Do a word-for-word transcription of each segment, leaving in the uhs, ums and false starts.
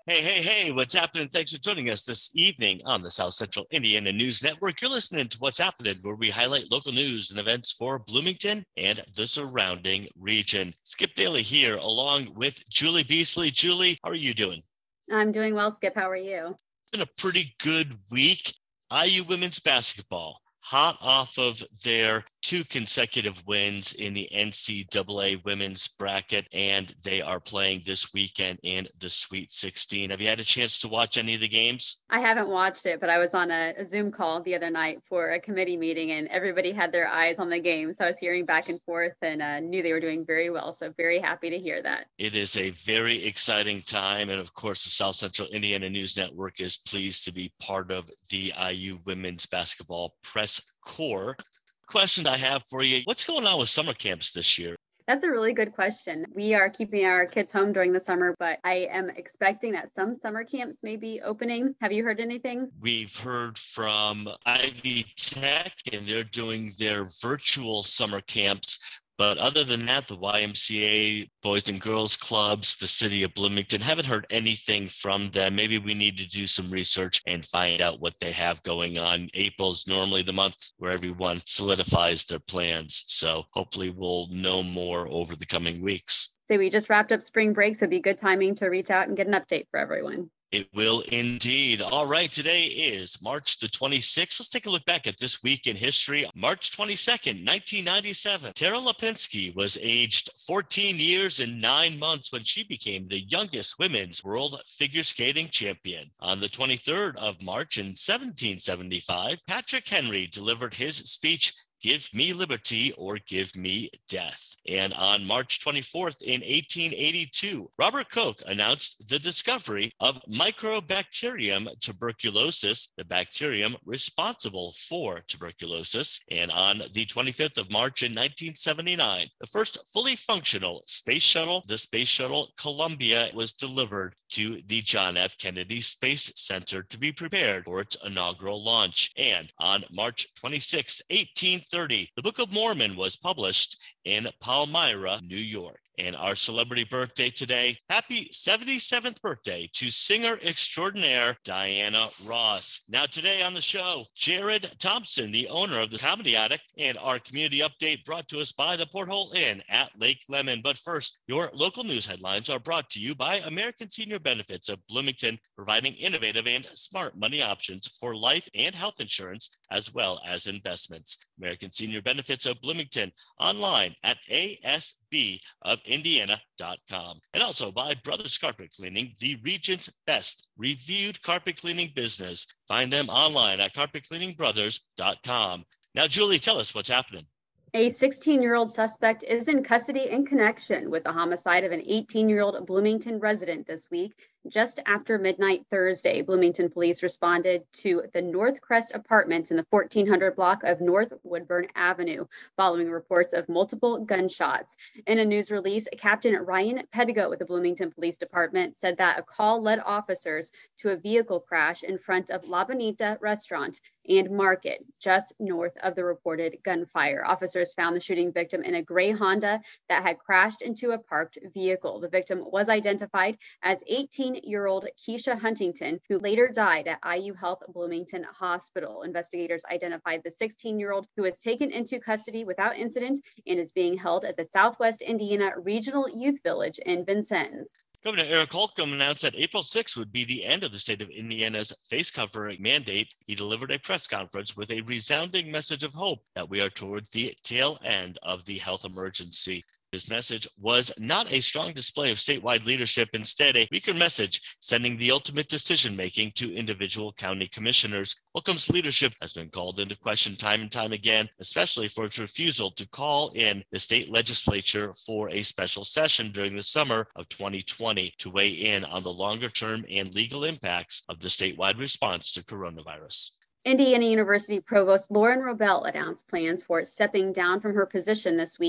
Hey, hey, hey, what's happening? Thanks for joining us this evening on the South Central Indiana News Network. You're listening to What's Happening, where we highlight local news and events for Bloomington and the surrounding region. Skip Daly here, along with Julie Beasley. Julie, how are you doing? I'm doing well, Skip. How are you? It's been a pretty good week. I U women's basketball, hot off of their two consecutive wins in the N C double A women's bracket, and they are playing this weekend in the Sweet sixteen. Have you had a chance to watch any of the games? I haven't watched it, but I was on a, a Zoom call the other night for a committee meeting, and everybody had their eyes on the game. So I was hearing back and forth and uh, knew they were doing very well. So very happy to hear that. It is a very exciting time. And of course, the South Central Indiana News Network is pleased to be part of the I U women's basketball press corps. Question I have for you, what's going on with summer camps this year? That's a really good question. We are keeping our kids home during the summer, but I am expecting that some summer camps may be opening. Have you heard anything? We've heard from Ivy Tech, and they're doing their virtual summer camps. But other than that, the Y M C A, Boys and Girls Clubs, the city of Bloomington, haven't heard anything from them. Maybe we need to do some research and find out what they have going on. April's normally the month where everyone solidifies their plans. So hopefully we'll know more over the coming weeks. So we just wrapped up spring break, so it'd be good timing to reach out and get an update for everyone. It will indeed. All right, today is March the twenty-sixth. Let's take a look back at this week in history. March twenty-second, nineteen ninety-seven. Tara Lipinski was aged fourteen years and nine months when she became the youngest women's world figure skating champion. On the twenty-third of March in seventeen seventy-five, Patrick Henry delivered his speech, "Give me liberty or give me death." And on March twenty-fourth in eighteen eighty-two, Robert Koch announced the discovery of Mycobacterium tuberculosis, the bacterium responsible for tuberculosis. And on the twenty-fifth of March in nineteen seventy-nine, the first fully functional space shuttle, the Space Shuttle Columbia, was delivered to the John F. Kennedy Space Center to be prepared for its inaugural launch. And on March twenty-sixth, eighteen thirty, the Book of Mormon was published in Palmyra, New York. And our celebrity birthday today, happy seventy-seventh birthday to singer extraordinaire Diana Ross. Now today on the show, Jared Thompson, the owner of the Comedy Attic, and our community update brought to us by the Porthole Inn at Lake Lemon. But first, your local news headlines are brought to you by American Senior Benefits of Bloomington, providing innovative and smart money options for life and health insurance, as well as investments. American Senior Benefits of Bloomington, online at A S B of Indiana dot com. And also by Brothers Carpet Cleaning, the region's best reviewed carpet cleaning business. Find them online at carpet cleaning brothers dot com. Now, Julie, tell us what's happening. A sixteen-year-old suspect is in custody in connection with the homicide of an eighteen-year-old Bloomington resident this week. Just after midnight Thursday, Bloomington police responded to the North Crest Apartments in the fourteen hundred block of North Woodburn Avenue, following reports of multiple gunshots. In a news release, Captain Ryan Pedigo with the Bloomington Police Department said that a call led officers to a vehicle crash in front of La Bonita Restaurant and Market, just north of the reported gunfire. Officers found the shooting victim in a gray Honda that had crashed into a parked vehicle. The victim was identified as eighteen-year-old Keisha Huntington, who later died at I U Health Bloomington Hospital. Investigators identified the sixteen-year-old, who was taken into custody without incident and is being held at the Southwest Indiana Regional Youth Village in Vincennes. Governor Eric Holcomb announced that April sixth would be the end of the state of Indiana's face covering mandate. He delivered a press conference with a resounding message of hope that we are toward the tail end of the health emergency. His message was not a strong display of statewide leadership, instead a weaker message, sending the ultimate decision-making to individual county commissioners. Holcomb's leadership has been called into question time and time again, especially for its refusal to call in the state legislature for a special session during the summer of twenty twenty to weigh in on the longer-term and legal impacts of the statewide response to coronavirus. Indiana University Provost Lauren Robel announced plans for stepping down from her position this week.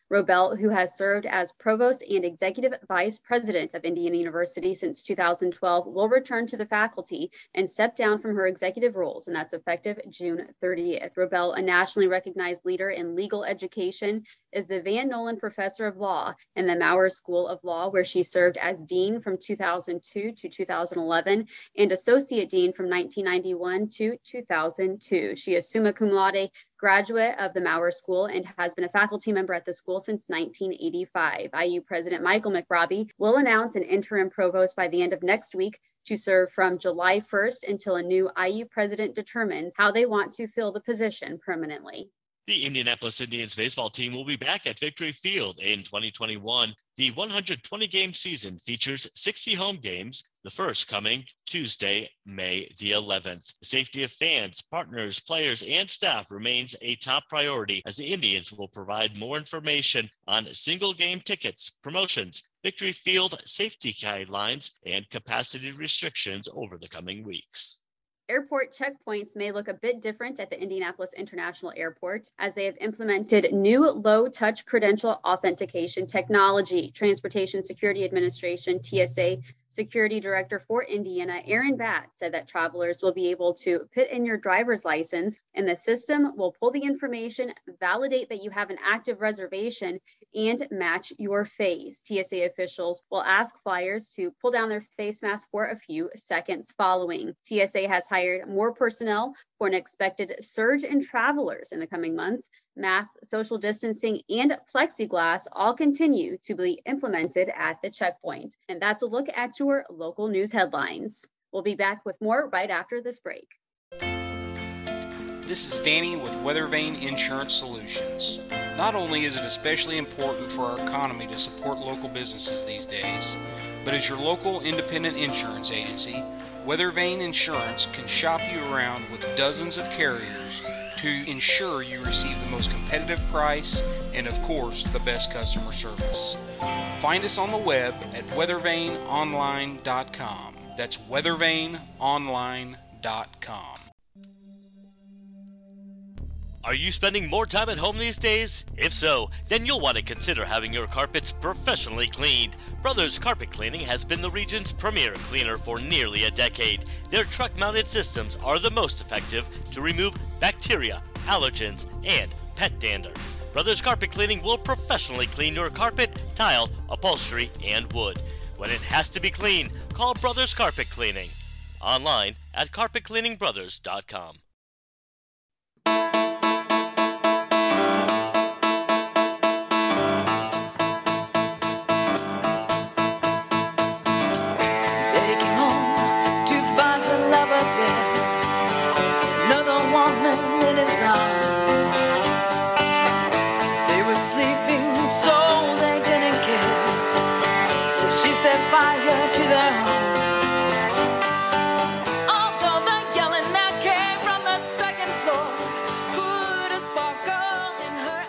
Robel, who has served as provost and executive vice president of Indiana University since two thousand twelve, will return to the faculty and step down from her executive roles, and that's effective June thirtieth. Robel, a nationally recognized leader in legal education, is the Van Nolen Professor of Law in the Maurer School of Law, where she served as dean from two thousand two to two thousand eleven and associate dean from nineteen ninety-one to two thousand two. She is summa cum laude graduate of the Maurer School and has been a faculty member at the school since nineteen eighty-five. I U President Michael McRobbie will announce an interim provost by the end of next week to serve from July first until a new I U president determines how they want to fill the position permanently. The Indianapolis Indians baseball team will be back at Victory Field in twenty twenty-one. The one hundred twenty game season features sixty home games, the first coming Tuesday, May the eleventh. The safety of fans, partners, players, and staff remains a top priority as the Indians will provide more information on single game tickets, promotions, Victory Field safety guidelines, and capacity restrictions over the coming weeks. Airport checkpoints may look a bit different at the Indianapolis International Airport as they have implemented new low-touch credential authentication technology. Transportation Security Administration, T S A, Security Director for Indiana, Aaron Batt, said that travelers will be able to put in your driver's license and the system will pull the information, validate that you have an active reservation, and match your face. T S A officials will ask flyers to pull down their face mask for a few seconds following. T S A has hired more personnel for an expected surge in travelers in the coming months. Masks, social distancing, and plexiglass all continue to be implemented at the checkpoint. And that's a look at your local news headlines. We'll be back with more right after this break. This is Danny with Weathervane Insurance Solutions. Not only is it especially important for our economy to support local businesses these days, but as your local independent insurance agency, Weathervane Insurance can shop you around with dozens of carriers to ensure you receive the most competitive price and, of course, the best customer service. Find us on the web at weathervane online dot com. That's weathervane online dot com. Are you spending more time at home these days? If so, then you'll want to consider having your carpets professionally cleaned. Brothers Carpet Cleaning has been the region's premier cleaner for nearly a decade. Their truck-mounted systems are the most effective to remove bacteria, allergens, and pet dander. Brothers Carpet Cleaning will professionally clean your carpet, tile, upholstery, and wood. When it has to be clean, call Brothers Carpet Cleaning. Online at carpet cleaning brothers dot com. Fire to their home. Although the yelling that came from the second floor put a sparkle in her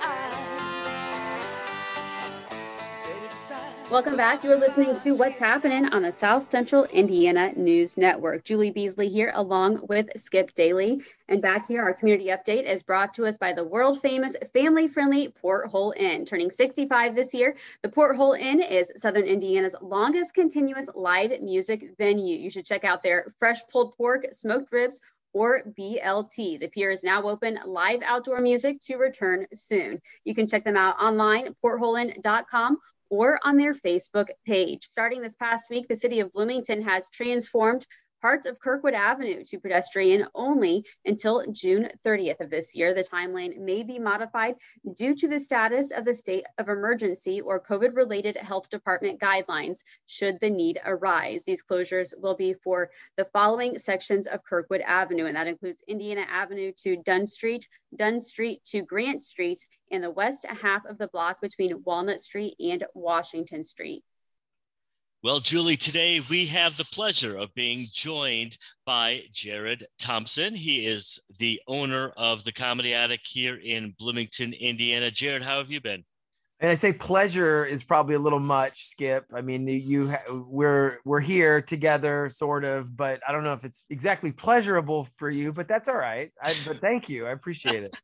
eyes. Welcome back. You're listening to What's Happening on the South Central Indiana News Network. Julie Beasley here along with Skip Daly. And back here, our community update is brought to us by the world-famous, family-friendly Porthole Inn. Turning sixty-five this year, the Porthole Inn is Southern Indiana's longest continuous live music venue. You should check out their fresh pulled pork, smoked ribs, or B L T. The pier is now open. Live outdoor music to return soon. You can check them out online, porthole inn dot com, or on their Facebook page. Starting this past week, the city of Bloomington has transformed parts of Kirkwood Avenue to pedestrian only until June thirtieth of this year. The timeline may be modified due to the status of the state of emergency or COVID-related health department guidelines should the need arise. These closures will be for the following sections of Kirkwood Avenue, and that includes Indiana Avenue to Dunn Street, Dunn Street to Grant Street, and the west half of the block between Walnut Street and Washington Street. Well, Julie, today we have the pleasure of being joined by Jared Thompson. He is the owner of the Comedy Attic here in Bloomington, Indiana. Jared, how have you been? And I'd say pleasure is probably a little much, Skip. I mean, you we're we're here together, sort of, but I don't know if it's exactly pleasurable for you, but that's all right. I, but thank you. I appreciate it.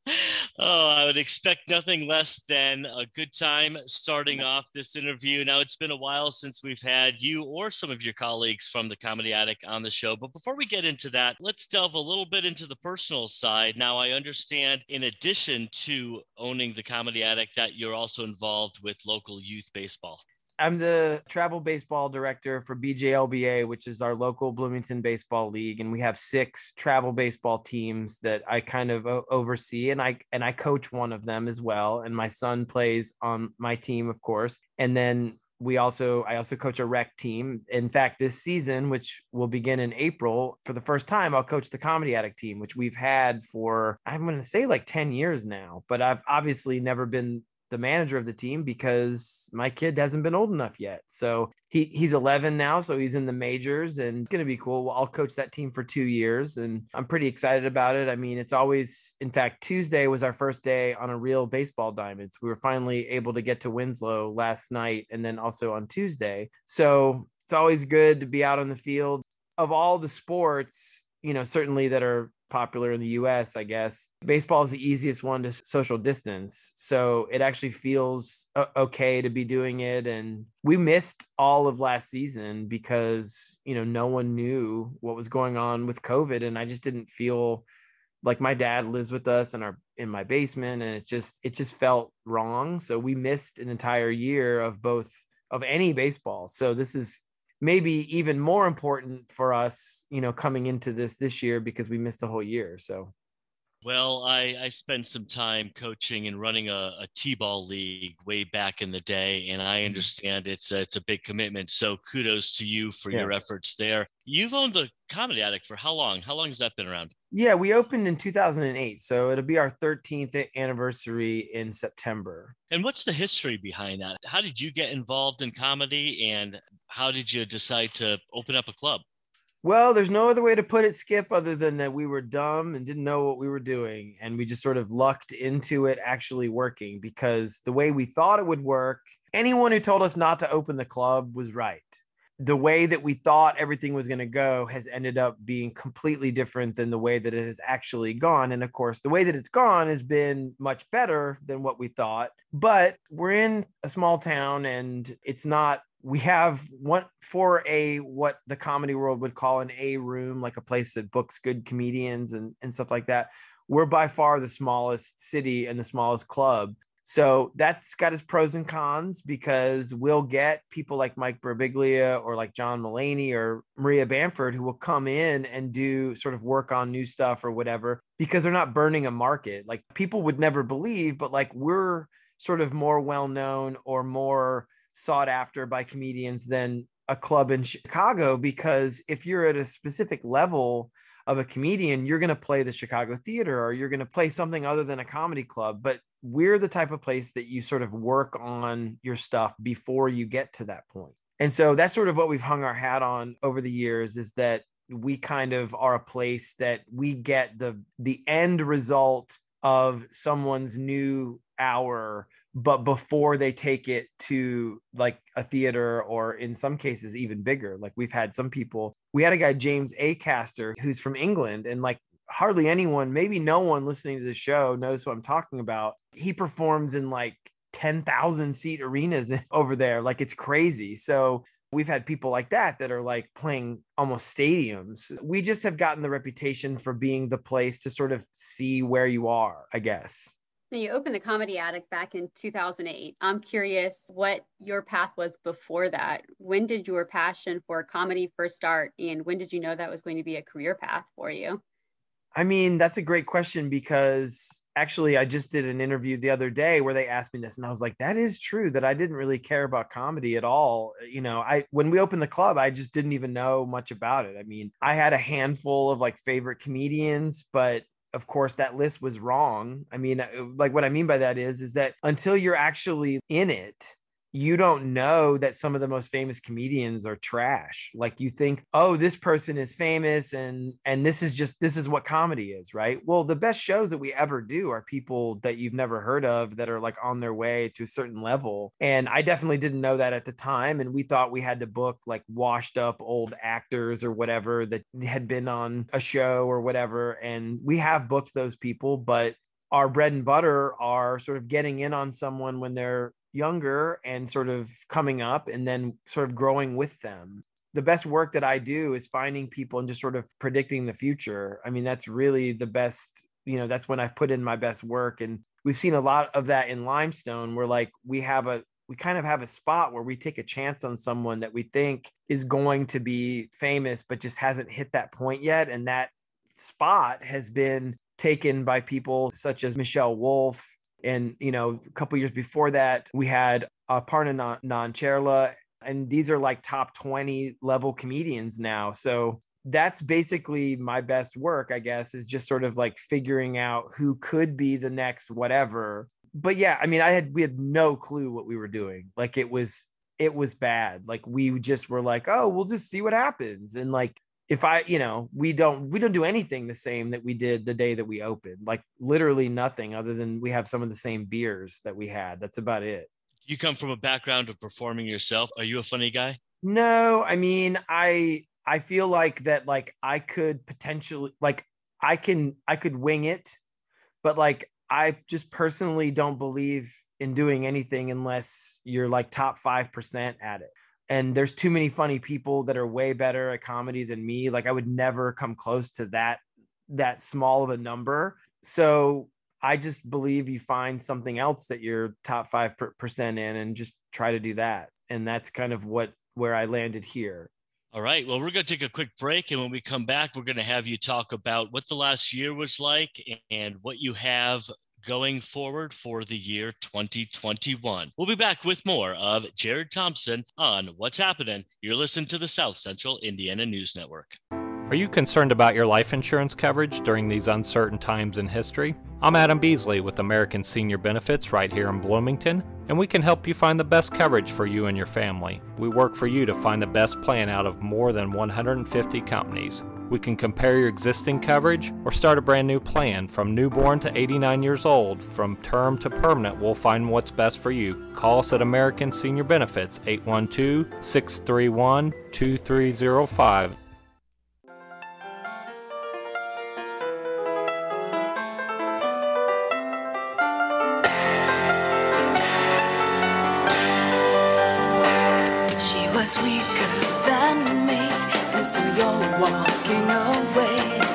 Oh, I would expect nothing less than a good time starting off this interview. Now, it's been a while since we've had you or some of your colleagues from the Comedy Attic on the show. But before we get into that, let's delve a little bit into the personal side. Now, I understand in addition to owning the Comedy Attic that you're also involved with local youth baseball. I'm the travel baseball director for B J L B A, which is our local Bloomington baseball league, and we have six travel baseball teams that I kind of o- oversee, and I and I coach one of them as well. And my son plays on my team, of course. And then we also I also coach a rec team. In fact, this season, which will begin in April, for the first time, I'll coach the Comedy Attic team, which we've had for I'm going to say like ten years now. But I've obviously never been the manager of the team because my kid hasn't been old enough yet. So he he's eleven now. So he's in the majors and it's going to be cool. Well, I'll coach that team for two years and I'm pretty excited about it. I mean, it's always, in fact, Tuesday was our first day on a real baseball diamonds. We were finally able to get to Winslow last night and then also on Tuesday. So it's always good to be out on the field. Of all the sports, you know, certainly that are popular in the U S, I guess, baseball is the easiest one to social distance. So it actually feels okay to be doing it. And we missed all of last season because, you know, no one knew what was going on with COVID. And I just didn't feel like my dad lives with us in our, in my basement. And it just, it just felt wrong. So we missed an entire year of both of any baseball. So this is maybe even more important for us, you know, coming into this this year because we missed a whole year. So, well, I, I spent some time coaching and running a, a T-ball league way back in the day, and I understand it's a, it's a big commitment. So kudos to you for yeah. your efforts there. You've owned the Comedy Attic for how long? How long has that been around? Yeah, we opened in two thousand eight. So it'll be our thirteenth anniversary in September. And what's the history behind that? How did you get involved in comedy and how did you decide to open up a club? Well, there's no other way to put it, Skip, other than that we were dumb and didn't know what we were doing. And we just sort of lucked into it actually working because the way we thought it would work, anyone who told us not to open the club was right. The way that we thought everything was going to go has ended up being completely different than the way that it has actually gone. And of course, the way that it's gone has been much better than what we thought. But we're in a small town and it's not, we have one for a, what the comedy world would call an A room, like a place that books good comedians and, and stuff like that. We're by far the smallest city and the smallest club. So that's got its pros and cons because we'll get people like Mike Birbiglia or like John Mulaney or Maria Bamford who will come in and do sort of work on new stuff or whatever because they're not burning a market. Like people would never believe, but like we're sort of more well-known or more sought after by comedians than a club in Chicago because if you're at a specific level of a comedian, you're going to play the Chicago Theater or you're going to play something other than a comedy club. But we're the type of place that you sort of work on your stuff before you get to that point. And so that's sort of what we've hung our hat on over the years is that we kind of are a place that we get the, the end result of someone's new hour, but before they take it to like a theater or in some cases even bigger. Like we've had some people, we had a guy, James Acaster, who's from England and like hardly anyone, maybe no one listening to the show knows what I'm talking about. He performs in like ten thousand seat arenas over there. Like it's crazy. So we've had people like that that are like playing almost stadiums. We just have gotten the reputation for being the place to sort of see where you are, I guess. Now, you opened the Comedy Attic back in two thousand eight. I'm curious what your path was before that. When did your passion for comedy first start? And when did you know that was going to be a career path for you? I mean, that's a great question because actually I just did an interview the other day where they asked me this and I was like, that is true that I didn't really care about comedy at all. You know, I, when we opened the club, I just didn't even know much about it. I mean, I had a handful of like favorite comedians, but of course that list was wrong. I mean, like what I mean by that is, is that until you're actually in it, you don't know that some of the most famous comedians are trash. Like you think, oh, this person is famous and and this is just this is what comedy is, right? Well, the best shows that we ever do are people that you've never heard of that are like on their way to a certain level. And I definitely didn't know that at the time. And we thought we had to book like washed up old actors or whatever that had been on a show or whatever. And we have booked those people, but our bread and butter are sort of getting in on someone when they're younger and sort of coming up and then sort of growing with them. The best work that I do is finding people and just sort of predicting the future. I mean, that's really the best, you know, that's when I've put in my best work. And we've seen a lot of that in Limestone, where like we have a, we kind of have a spot where we take a chance on someone that we think is going to be famous, but just hasn't hit that point yet. And that spot has been taken by people such as Michelle Wolf. And, you know, a couple years before that, we had Aparna Nancherla. And these are like top twenty level comedians now. So that's basically my best work, I guess, is just sort of like figuring out who could be the next whatever. But yeah, I mean, I had, we had no clue what we were doing. Like it was, it was bad. Like we just were like, oh, we'll just see what happens. And like, if I, you know, we don't, we don't do anything the same that we did the day that we opened, like literally nothing other than we have some of the same beers that we had. That's about it. You come from a background of performing yourself. Are you a funny guy? No, I mean, I, I feel like that, like I could potentially, like I can, I could wing it, but like, I just personally don't believe in doing anything unless you're like top five percent at it. And there's too many funny people that are way better at comedy than me. Like I would never come close to that, that small of a number. So I just believe you find something else that you're top five percent in and just try to do that. And that's kind of what, where I landed here. All right. Well, we're going to take a quick break. And when we come back, we're going to have you talk about what the last year was like and what you have going forward for the year twenty twenty-one. We'll be back with more of Jared Thompson on What's Happening. You're listening to the South Central Indiana News Network. Are you concerned about your life insurance coverage during these uncertain times in history? I'm Adam Beasley with American Senior Benefits right here in Bloomington, and we can help you find the best coverage for you and your family. We work for you to find the best plan out of more than one hundred fifty companies. We can compare your existing coverage or start a brand new plan. From newborn to eighty-nine years old, from term to permanent, we'll find what's best for you. Call us at American Senior Benefits, eight one two, six three one, two three zero five. Was weaker than me, and still you're walking away.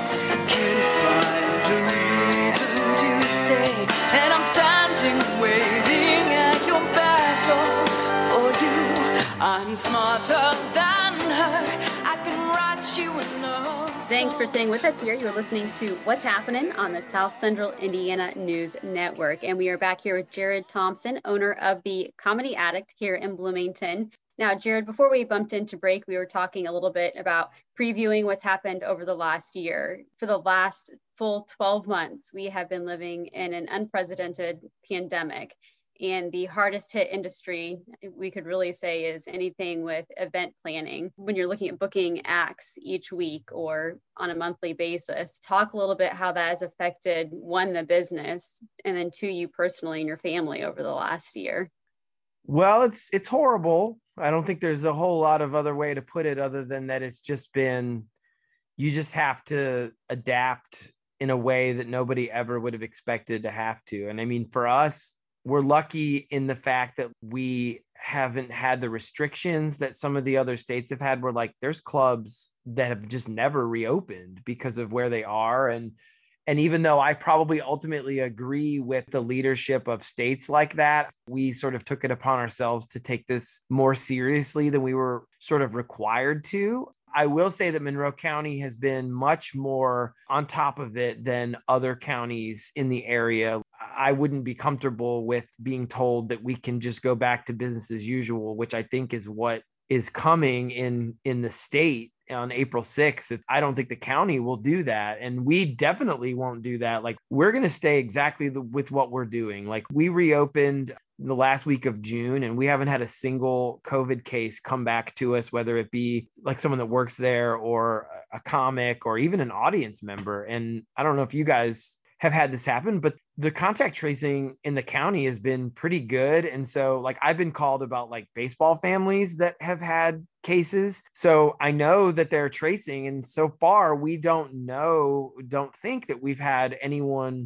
Can't find a reason to stay, and I'm standing waiting at your back door for you. I'm smarter than her. I can write you a love song. Thanks for staying with us here. You're listening to What's Happening on the South Central Indiana News Network, and we are back here with Jared Thompson, owner of the Comedy Addict here in Bloomington. Now, Jared, before we bumped into break, we were talking a little bit about previewing what's happened over the last year. For the last full twelve months, we have been living in an unprecedented pandemic. And the hardest hit industry, we could really say, is anything with event planning. When you're looking at booking acts each week or on a monthly basis, talk a little bit how that has affected, one, the business, and then two, you personally and your family over the last year. Well, it's it's horrible. I don't think there's a whole lot of other way to put it other than that it's just been, you just have to adapt in a way that nobody ever would have expected to have to. And I mean, for us, we're lucky in the fact that we haven't had the restrictions that some of the other states have had, where like there's clubs that have just never reopened because of where they are. And And even though I probably ultimately agree with the leadership of states like that, we sort of took it upon ourselves to take this more seriously than we were sort of required to. I will say that Monroe County has been much more on top of it than other counties in the area. I wouldn't be comfortable with being told that we can just go back to business as usual, which I think is what is coming in, in the state on April sixth. It's, I don't think the county will do that. And we definitely won't do that. Like, we're going to stay exactly the, with what we're doing. Like, we reopened the last week of June and we haven't had a single COVID case come back to us, whether it be like someone that works there or a comic or even an audience member. And I don't know if you guys have had this happen, but the contact tracing in the county has been pretty good. And so like, I've been called about like baseball families that have had cases. So I know that they're tracing. And so far we don't know, don't think that we've had anyone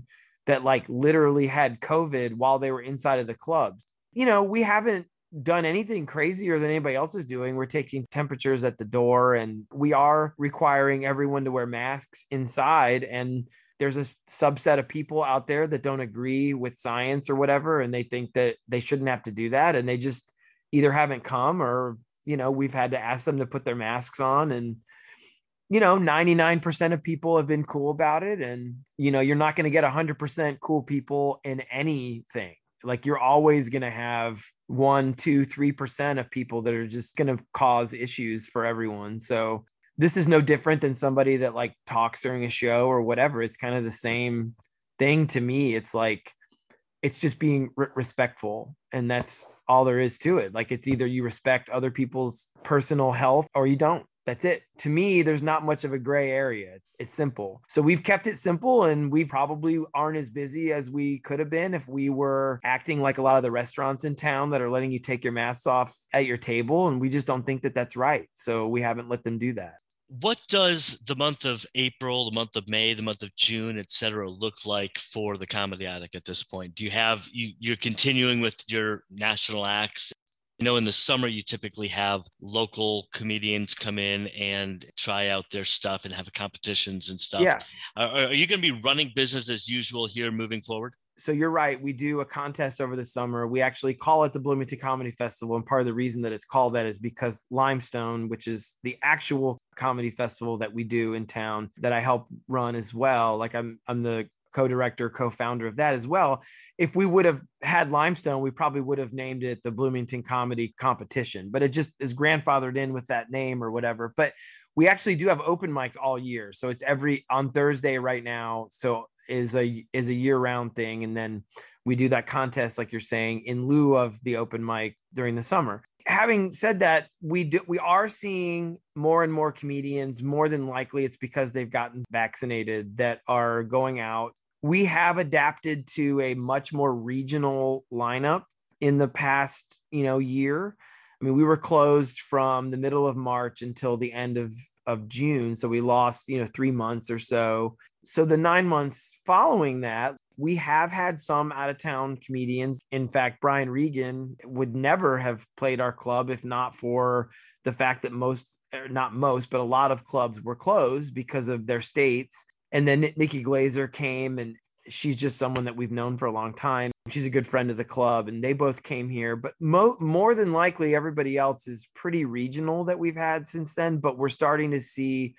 that like literally had COVID while they were inside of the clubs. You know, we haven't done anything crazier than anybody else is doing. We're taking temperatures at the door, and we are requiring everyone to wear masks inside. And there's a subset of people out there that don't agree with science or whatever, and they think that they shouldn't have to do that. And they just either haven't come, or, you know, we've had to ask them to put their masks on. And, you know, ninety-nine percent of people have been cool about it. And, you know, you're not going to get one hundred percent cool people in anything. Like, you're always going to have one, two, three percent of people that are just going to cause issues for everyone. So this is no different than somebody that like talks during a show or whatever. It's kind of the same thing to me. It's like, it's just being re- respectful. And that's all there is to it. Like, it's either you respect other people's personal health or you don't. That's it. To me, there's not much of a gray area. It's simple. So we've kept it simple, and we probably aren't as busy as we could have been if we were acting like a lot of the restaurants in town that are letting you take your masks off at your table. And we just don't think that that's right. So we haven't let them do that. What does the month of April, the month of May, the month of June, et cetera, look like for the Comedy Attic at this point? Do you have, you, you're continuing with your national acts? I know in the summer, you typically have local comedians come in and try out their stuff and have competitions and stuff. Yeah. Are, are you going to be running business as usual here moving forward? So you're right. We do a contest over the summer. We actually call it the Bloomington Comedy Festival. And part of the reason that it's called that is because Limestone, which is the actual comedy festival that we do in town that I help run as well. Like I'm, I'm the co-director, co-founder of that as well. If we would have had Limestone, we probably would have named it the Bloomington Comedy Competition, but it just is grandfathered in with that name or whatever. But we actually do have open mics all year. So it's every on Thursday right now. So is a is a year-round thing. And then we do that contest, like you're saying, in lieu of the open mic during the summer. Having said that, we do we are seeing more and more comedians. More than likely, it's because they've gotten vaccinated that are going out. We have adapted to a much more regional lineup in the past, you know, year. I mean, we were closed from the middle of March until the end of, of June. So we lost, you know, three months or so. So the nine months following that, we have had some out of town comedians. In fact, Brian Regan would never have played our club if not for the fact that most, not most, but a lot of clubs were closed because of their states. And then Nikki Glazer came, and she's just someone that we've known for a long time. She's a good friend of the club, and they both came here. But mo- more than likely, everybody else is pretty regional that we've had since then. But we're starting to see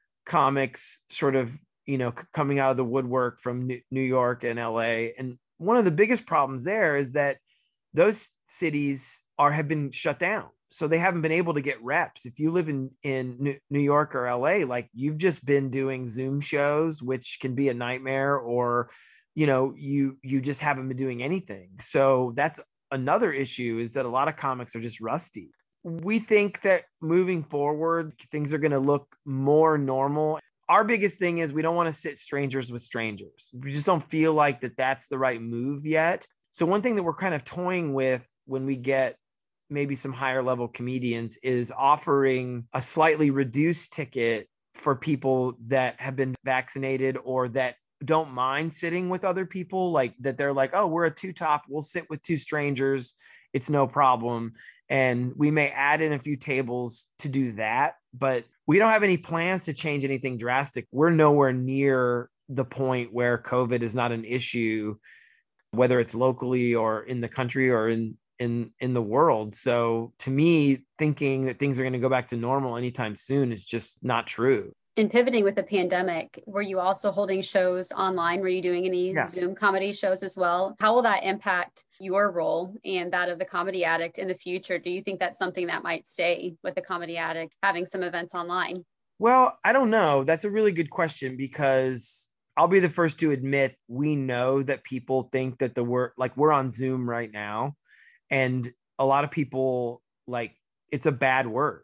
comics sort of, you know, c- coming out of the woodwork from New-, New York and L A. And one of the biggest problems there is that those cities are have been shut down. So they haven't been able to get reps. If you live in, in New York or L A, like you've just been doing Zoom shows, which can be a nightmare, or, you know, you, you just haven't been doing anything. So that's another issue, is that a lot of comics are just rusty. We think that moving forward, things are going to look more normal. Our biggest thing is we don't want to sit strangers with strangers. We just don't feel like that that's the right move yet. So one thing that we're kind of toying with when we get maybe some higher level comedians is offering a slightly reduced ticket for people that have been vaccinated or that don't mind sitting with other people, like that they're like, oh, we're a two top, we'll sit with two strangers, it's no problem. And we may add in a few tables to do that, but we don't have any plans to change anything drastic. We're nowhere near the point where COVID is not an issue, whether it's locally or in the country or in in in the world. So to me, thinking that things are going to go back to normal anytime soon is just not true. In pivoting with the pandemic, were you also holding shows online? Were you doing any Yeah. Zoom comedy shows as well? How will that impact your role and that of the Comedy Addict in the future? Do you think that's something that might stay with the Comedy Addict, having some events online? Well, I don't know. That's a really good question, because I'll be the first to admit we know that people think that the word, like we're on Zoom right now, and a lot of people like it's a bad word.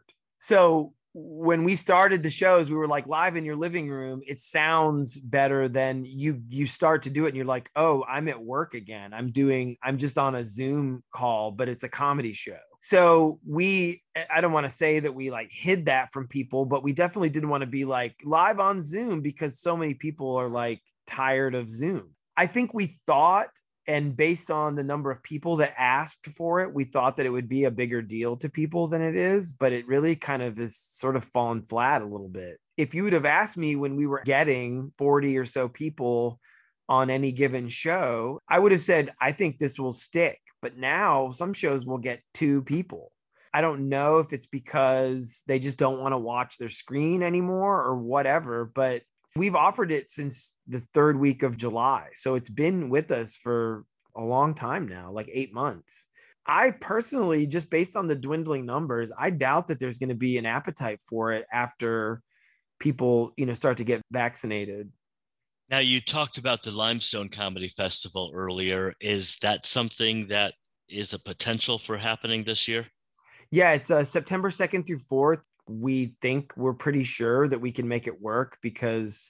So when we started the shows, we were like, live in your living room. It sounds better than you, you start to do it and you're like, oh, I'm at work again. I'm doing, I'm just on a Zoom call, but it's a comedy show. So we, I don't want to say that we like hid that from people, but we definitely didn't want to be like live on Zoom, because so many people are like tired of Zoom. I think we thought, and based on the number of people that asked for it, we thought that it would be a bigger deal to people than it is, but it really kind of is sort of fallen flat a little bit. If you would have asked me when we were getting forty or so people on any given show, I would have said, I think this will stick. But now some shows will get two people. I don't know if it's because they just don't want to watch their screen anymore or whatever, but we've offered it since the third week of July. So it's been with us for a long time now, like eight months. I personally, just based on the dwindling numbers, I doubt that there's going to be an appetite for it after people, you know, start to get vaccinated. Now, you talked about the Limestone Comedy Festival earlier. Is that something that is a potential for happening this year? Yeah, it's uh, September second through fourth. We think we're pretty sure that we can make it work because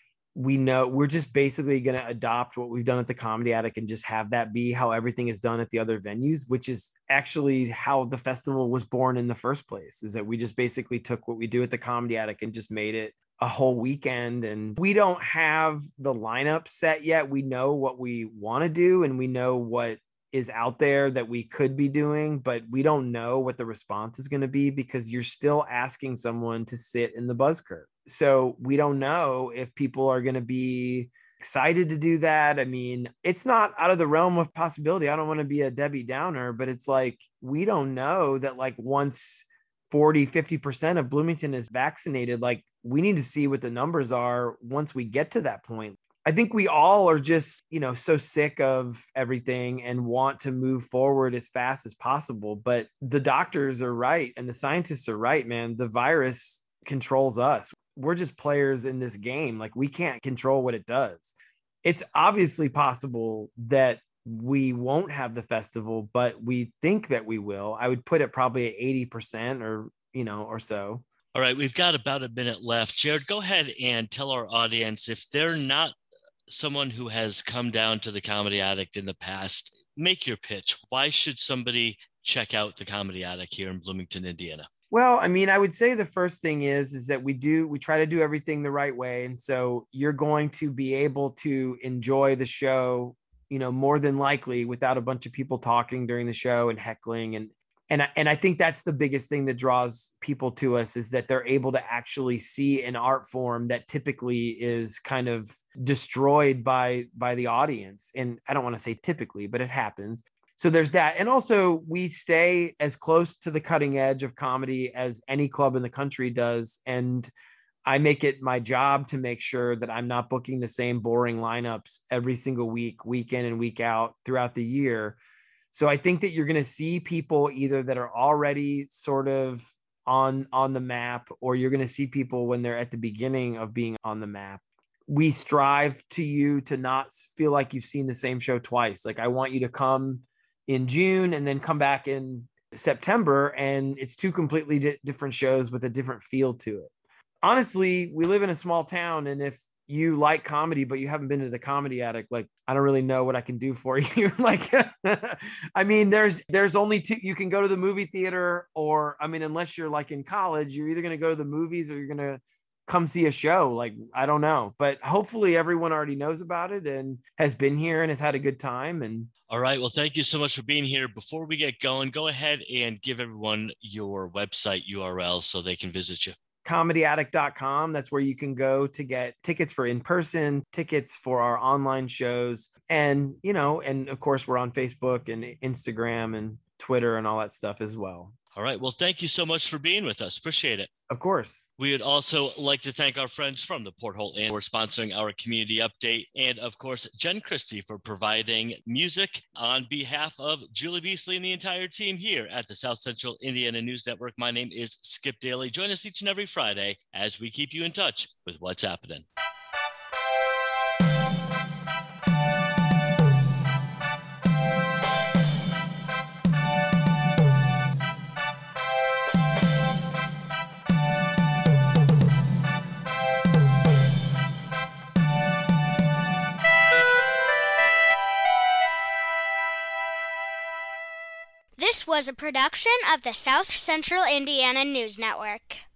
we know we're just basically going to adopt what we've done at the Comedy Attic and just have that be how everything is done at the other venues, which is actually how the festival was born in the first place, is that we just basically took what we do at the Comedy Attic and just made it a whole weekend. And we don't have the lineup set yet. We know what we want to do and we know what is out there that we could be doing, but we don't know what the response is going to be because you're still asking someone to sit in the buzz curve. So we don't know if people are going to be excited to do that. I mean, it's not out of the realm of possibility. I don't want to be a Debbie Downer, but it's like, we don't know that like once forty, fifty percent of Bloomington is vaccinated, like we need to see what the numbers are once we get to that point. I think we all are just, you know, so sick of everything and want to move forward as fast as possible. But the doctors are right and the scientists are right, man. The virus controls us. We're just players in this game. Like we can't control what it does. It's obviously possible that we won't have the festival, but we think that we will. I would put it probably at eighty percent or, you know, or so. All right. We've got about a minute left. Jared, go ahead and tell our audience, if they're not someone who has come down to the Comedy Attic in the past, make your pitch. Why should somebody check out the Comedy Attic here in Bloomington, Indiana? Well, I mean, I would say the first thing is, is that we do, we try to do everything the right way. And so you're going to be able to enjoy the show, you know, more than likely without a bunch of people talking during the show and heckling. And, and, and I think that's the biggest thing that draws people to us, is that they're able to actually see an art form that typically is kind of destroyed by, by the audience. And I don't want to say typically, but it happens. So there's that. And also we stay as close to the cutting edge of comedy as any club in the country does. And I make it my job to make sure that I'm not booking the same boring lineups every single week, week in and week out throughout the year. So I think that you're going to see people either that are already sort of on, on the map, or you're going to see people when they're at the beginning of being on the map. We strive to you to not feel like you've seen the same show twice. Like I want you to come in June and then come back in September, and it's two completely di- different shows with a different feel to it. Honestly, we live in a small town, and if you like comedy, but you haven't been to the Comedy Attic, like, I don't really know what I can do for you. Like, I mean, there's, there's only two, you can go to the movie theater, or, I mean, unless you're like in college, you're either going to go to the movies or you're going to come see a show. Like, I don't know, but hopefully everyone already knows about it and has been here and has had a good time. And all right. Well, thank you so much for being here. Before we get going, go ahead and give everyone your website U R L so they can visit you. comedy attic dot com. That's where you can go to get tickets for in-person, tickets for our online shows. And, you know, and of course we're on Facebook and Instagram and Twitter and all that stuff as well. All right. Well, thank you so much for being with us. Appreciate it. Of course. We would also like to thank our friends from the Porthole Inn for sponsoring our community update. And of course, Jen Christie for providing music on behalf of Julie Beasley and the entire team here at the South Central Indiana News Network. My name is Skip Daly. Join us each and every Friday as we keep you in touch with what's happening. This was a production of the South Central Indiana News Network.